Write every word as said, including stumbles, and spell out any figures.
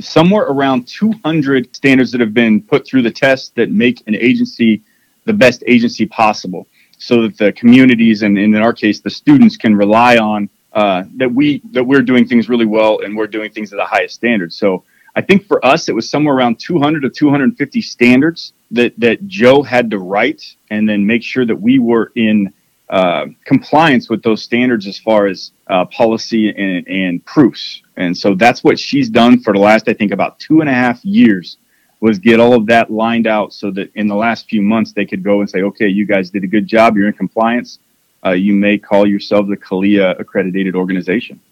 somewhere around two hundred standards that have been put through the test that make an agency the best agency possible, so that the communities and, and in our case, the students can rely on uh, that we that we're doing things really well and we're doing things at the highest standard. So I think for us, it was somewhere around two hundred to two hundred fifty standards that, that Joe had to write and then make sure that we were in uh, compliance with those standards as far as uh, policy and, and proofs. And so that's what she's done for the last, I think, about two and a half years, was get all of that lined out so that in the last few months they could go and say, okay, you guys did a good job. You're in compliance. Uh, you may call yourselves a CALIA accredited organization.